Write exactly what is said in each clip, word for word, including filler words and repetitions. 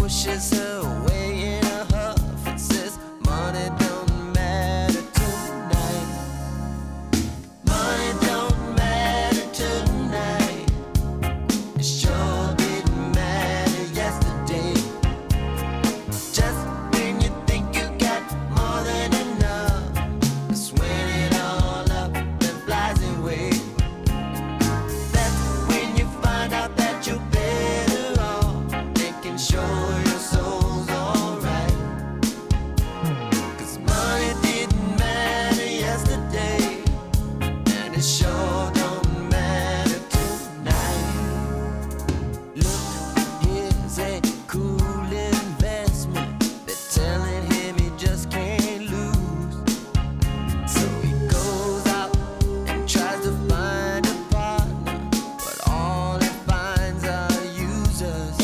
pushes her away in a huff and says, money don't matter tonight. Money don't matter tonight. It sure didn't matter yesterday. Just when you think you got more than enough, that's when it all up and flies away. That's when you find out that you're better off making sure your soul's alright. 'Cause money didn't matter yesterday, and it sure don't matter tonight. Look, here's a cool investment. They're telling him he just can't lose. So he goes out and tries to find a partner, but all he finds are users.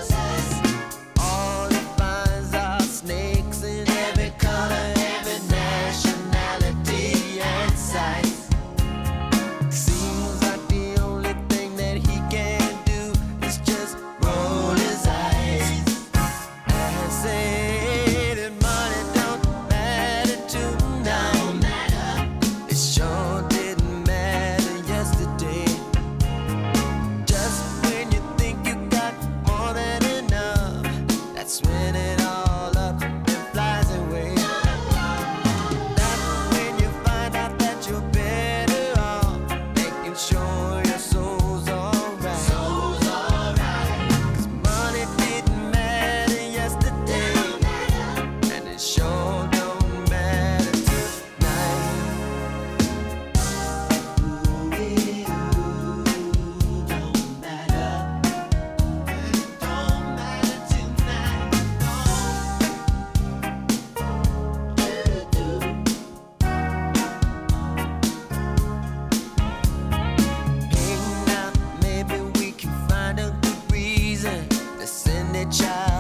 All he finds are snakes in every color, every nationality and size. Seems like the only thing that he can do is just roll his eyes and say that money don't matter tonight. It sure didn't matter yesterday. Just when you think you got more than enough, that's when it all up and flies away. That's when you find out that you're better off making sure your soul's alright. Soul's alright. 'Cause money didn't matter yesterday, and it sure don't matter tonight. Ooh, it don't matter. It don't matter tonight. Hey, now maybe we can find a good reason to send a child